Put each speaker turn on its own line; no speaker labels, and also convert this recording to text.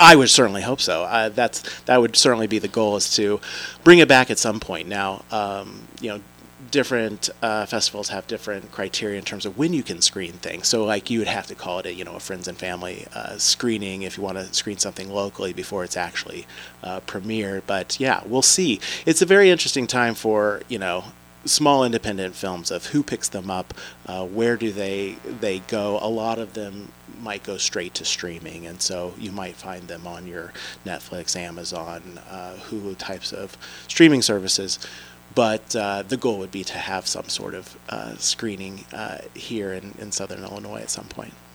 I would certainly hope so. That would certainly be the goal, is to bring it back at some point. Now, different festivals have different criteria in terms of when you can screen things. So, like, you would have to call it a friends and family screening if you want to screen something locally before it's actually premiered. But yeah, we'll see. It's a very interesting time for small independent films, of who picks them up, where do they go. A lot of them might go straight to streaming, and so you might find them on your Netflix, Amazon, Hulu types of streaming services. But the goal would be to have some sort of screening here in Southern Illinois at some point.